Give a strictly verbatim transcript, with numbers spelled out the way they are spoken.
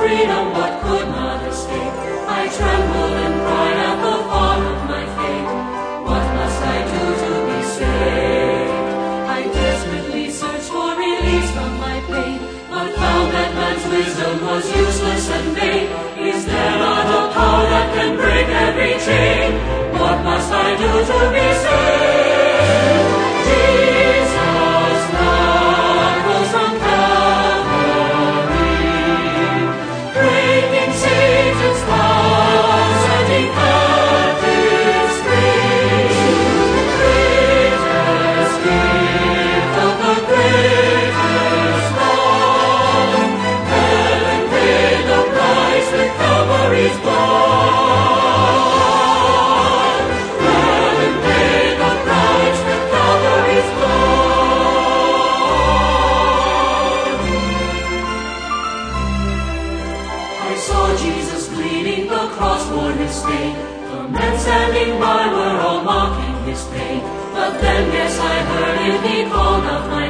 freedom, what could not escape? I trembled and cried at the thought of my fate. What must I do to be saved? I desperately searched for release from my pain, but found that man's wisdom was useless and vain. Is there not a power that can break every chain? What must I do to be saved? Jesus' blood rose from Calvary, breaking Satan's power, setting captives free. Greatest gift of the greatest love, heaven paid the price with Calvary's blood. Heaven paid the price with Calvary's blood. I saw Jesus bleeding, the cross bore his stain. The men standing by were all mocking his pain. But then, yes, I heard him, he called out my